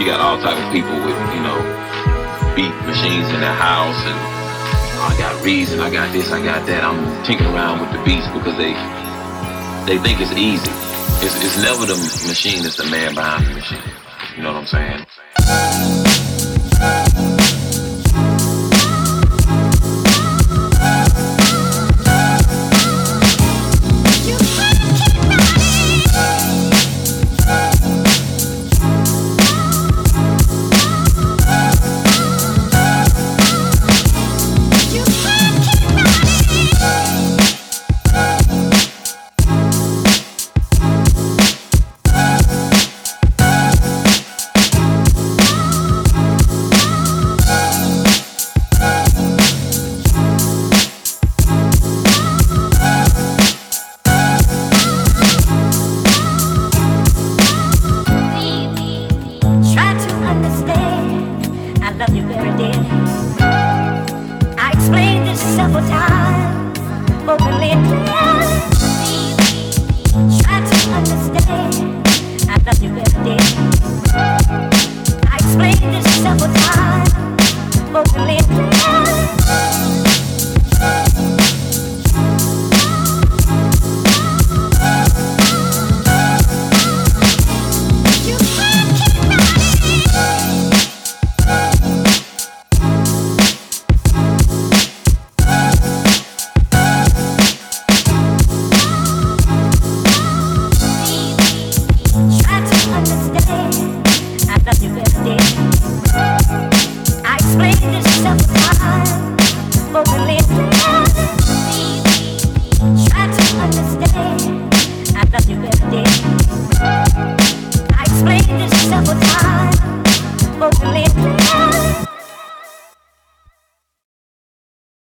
You got all type of people with, beat machines in their house, and I got Reason, I got this, I got that. I'm tinkering around with the beats because they think it's easy. It's never the machine, it's the man behind the machine. You know what I'm saying? I explained this several times.